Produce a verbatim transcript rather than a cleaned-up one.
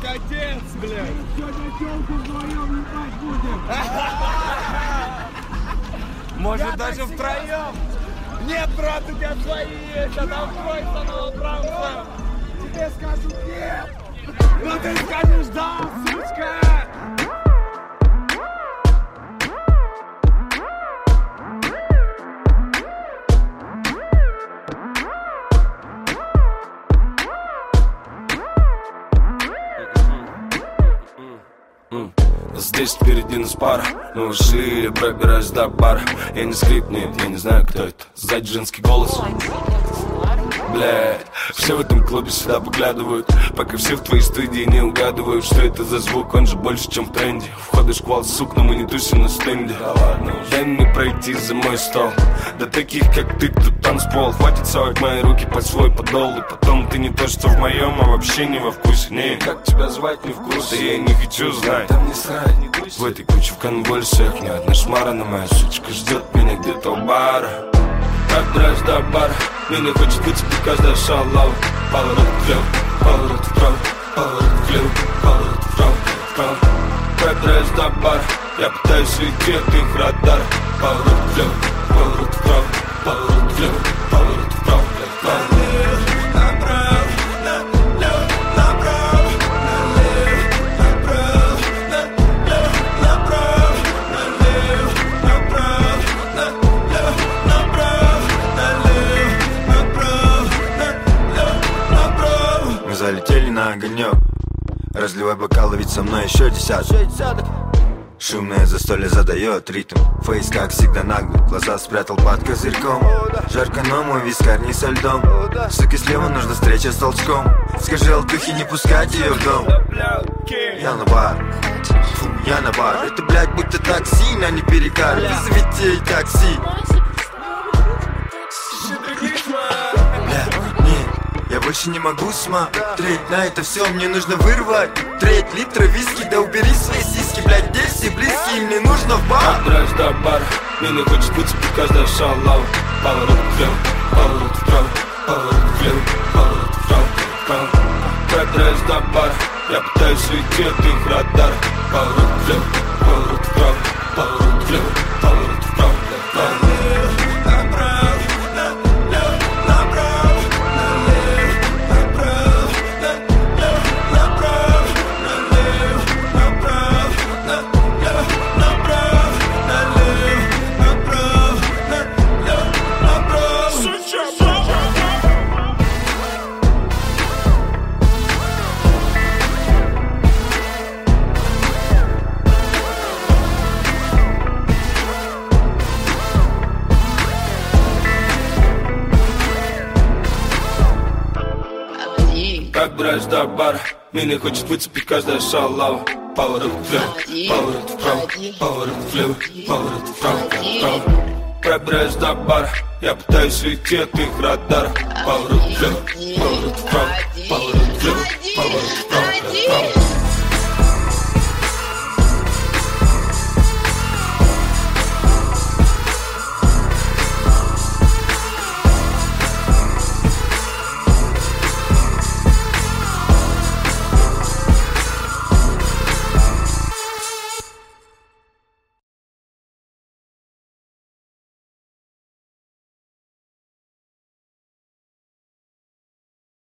катец, блядь. Сегодня телку вдвоем ебать будем. Может даже втроем. Нет, брат, у тебя свои есть, а там твой самоуправца. Тебе скажут нет. Ну ты скажешь да, сучка. Здесь впереди нас пара, мы ушли, пробираюсь до бара. Я не скрип, нет, я не знаю, кто это. Сзади женский голос. Блядь, все в этом клубе сюда поглядывают, пока все в твоей студии не угадывают, что это за звук, он же больше, чем в тренде. Входы шквал, сук, но мы не тусим на стенде. Да ладно, дай мне пройти за мой стол. Да таких, как ты, тут танцпол. Хватит совать мои руки под свой подол. И потом ты не то, что в моем, а вообще не во вкусе. Не, как тебя звать, не в курсе. Да я не хочу знать, там не срать, не дуйся. В этой куче в конвульсиях ни одна шмара, но моя сучка ждет меня где-то у бара. Отбираюсь до бара, меня хочет выцепить каждая шалава. Поворот влево, поворот вправо, поворот влево, поворот вправо, вправо. Отбираюсь до бара, я пытаюсь уйти от их радара. Поворот влево, поворот вправо, поворот влево, поворот вправо, вправо. Залетели на огонек. Разливай бокалы, ведь со мной еще десяток. Шумное застолье задает ритм. Фейс, как всегда, наглый. Глаза спрятал под козырьком. Жарко, но мой вискарь не со льдом. Суки, слева нужна встреча с толчком. Скажи Алтухе не пускать ее в дом. Я на бар, фу, я на бар. Это, блядь, будто такси, но не перегар. Вызовите ей такси. Я больше не могу смотреть на это все, мне нужно вырвать треть литра виски, да убери свои сиськи, блядь, где все близкие, мне нужно в бар. Отбираюсь до бара, меня хочет выцепить каждая шалава. Поворот влево, поворот вправо, поворот влево, поворот вправо, вправо. Отбираюсь до бара, я пытаюсь уйти от их радара. Поворот влево, поворот вправо, поворот влево, поворот вправо, вправо. Отбираюсь до бара, меня хочет выцепить каждая шалава. Поворот влево, поворот вправо, поворот влево, поворот вправо, вправо. Пробираюсь до бара, я пытаюсь уйти от их радара. Поворот влево, поворот вправо, поворот влево, поворот вправо, вправо.